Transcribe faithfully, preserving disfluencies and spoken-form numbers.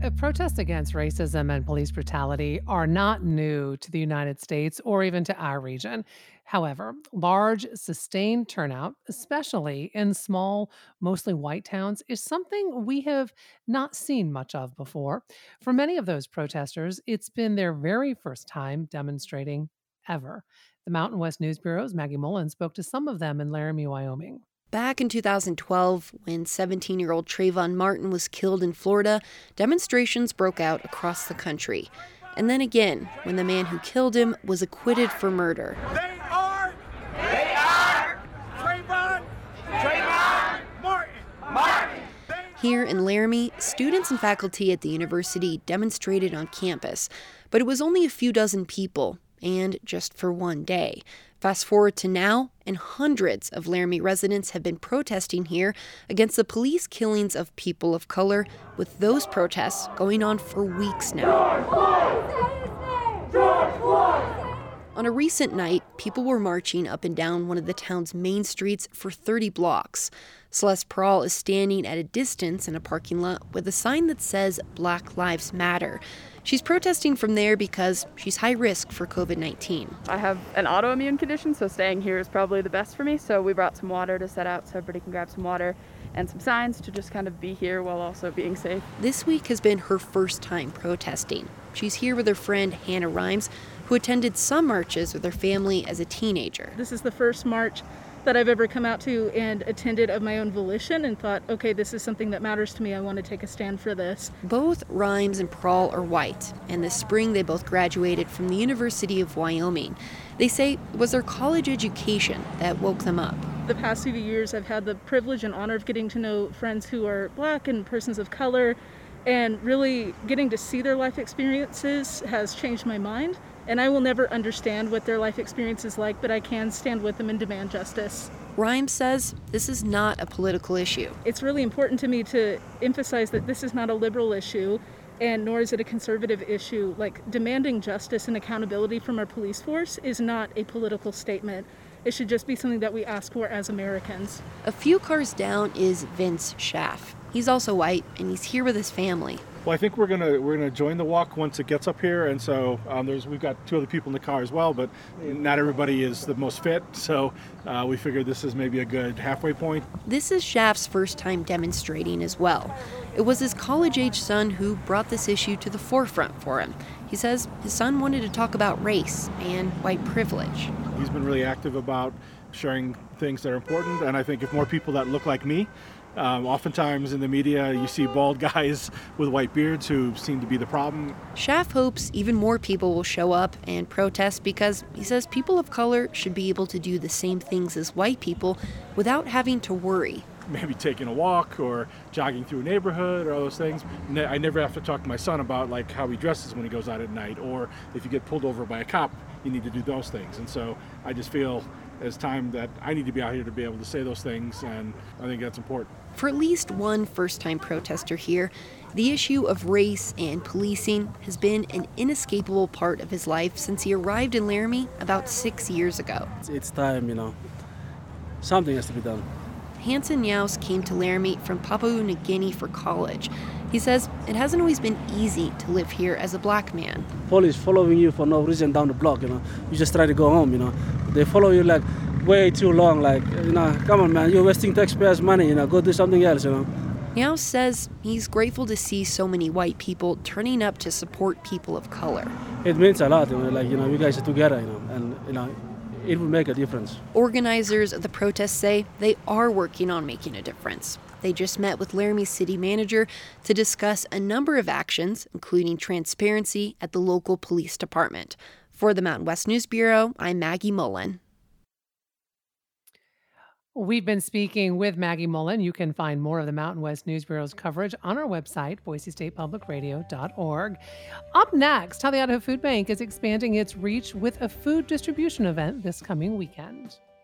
Uh, Protests against racism and police brutality are not new to the United States or even to our region. However, large, sustained turnout, especially in small, mostly white towns, is something we have not seen much of before. For many of those protesters, it's been their very first time demonstrating ever. The Mountain West News Bureau's Maggie Mullen spoke to some of them in Laramie, Wyoming. Back in two thousand twelve, when seventeen-year-old Trayvon Martin was killed in Florida, demonstrations broke out across the country. And then again, when the man who killed him was acquitted for murder. They are, they are Trayvon, Trayvon Martin, Martin. Here in Laramie, students and faculty at the university demonstrated on campus, but it was only a few dozen people, and just for one day. Fast forward to now, and hundreds of Laramie residents have been protesting here against the police killings of people of color, with those protests going on for weeks now. On a recent night, people were marching up and down one of the town's main streets for thirty blocks. Celeste Prawl is standing at a distance in a parking lot with a sign that says Black Lives Matter. She's protesting from there because she's high risk for covid nineteen. I have an autoimmune condition, so staying here is probably the best for me. So we brought some water to set out so everybody can grab some water and some signs to just kind of be here while also being safe. This week has been her first time protesting. She's here with her friend Hannah Rhymes, who attended some marches with her family as a teenager. This is the first march that I've ever come out to and attended of my own volition and thought, okay, this is something that matters to me. I want to take a stand for this. Both Rhymes and Prawl are white, and this spring they both graduated from the University of Wyoming. They say it was their college education that woke them up. The past few years, I've had the privilege and honor of getting to know friends who are Black and persons of color, and really getting to see their life experiences has changed my mind. And I will never understand what their life experience is like, but I can stand with them and demand justice. Rhymes says this is not a political issue. It's really important to me to emphasize that this is not a liberal issue, and nor is it a conservative issue. Like, demanding justice and accountability from our police force is not a political statement. It should just be something that we ask for as Americans. A few cars down is Vince Schaff. He's also white, and he's here with his family. Well, I think we're gonna we're gonna join the walk once it gets up here, and so um, there's we've got two other people in the car as well, but not everybody is the most fit, so uh, we figured this is maybe a good halfway point. This is Schaff's first time demonstrating as well. It was his college-age son who brought this issue to the forefront for him. He says his son wanted to talk about race and white privilege. He's been really active about sharing things that are important, and I think if more people that look like me. Um, oftentimes in the media, you see bald guys with white beards who seem to be the problem. Schaff hopes even more people will show up and protest because he says people of color should be able to do the same things as white people without having to worry. Maybe taking a walk or jogging through a neighborhood or all those things. Ne- I never have to talk to my son about like how he dresses when he goes out at night, or if you get pulled over by a cop, you need to do those things. And so I just feel it's time that I need to be out here to be able to say those things, and I think that's important. For at least one first-time protester here, the issue of race and policing has been an inescapable part of his life since he arrived in Laramie about six years ago. It's time, you know. Something has to be done. Hanson Yaus came to Laramie from Papua New Guinea for college. He says it hasn't always been easy to live here as a black man. Police following you for no reason down the block, you know. You just try to go home, you know. They follow you like way too long, like, you know, come on, man, you're wasting taxpayers' money, you know, go do something else, you know. Yaus says he's grateful to see so many white people turning up to support people of color. It means a lot, you know, like, you know, you guys are together, you know, and, you know, it will make a difference. Organizers of the protests say they are working on making a difference. They just met with Laramie's city manager to discuss a number of actions, including transparency at the local police department. For the Mountain West News Bureau, I'm Maggie Mullen. We've been speaking with Maggie Mullen. You can find more of the Mountain West News Bureau's coverage on our website, boise state public radio dot org. Up next, how the Idaho Food Bank is expanding its reach with a food distribution event this coming weekend.